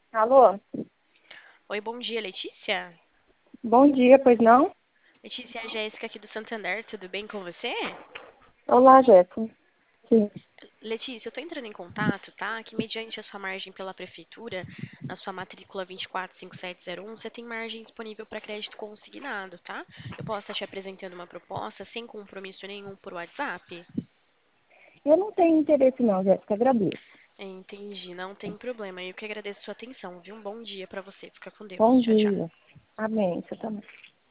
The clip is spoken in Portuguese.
Alô? Oi, bom dia, Letícia. Bom dia, pois não? Letícia, é a Jéssica aqui do Santander, tudo bem com você? Olá, Jéssica. Sim. Letícia, eu tô entrando em contato, tá? Que mediante a sua margem pela prefeitura, na sua matrícula 245701, você tem margem disponível para crédito consignado, tá? Eu posso estar te apresentando uma proposta sem compromisso nenhum por WhatsApp? Eu não tenho interesse não, Jéssica, agradeço. Entendi, não tem problema. Eu que agradeço a sua atenção, viu? Um bom dia para você. Fica com Deus. Bom Tchau, tchau. dia. Amém, você também.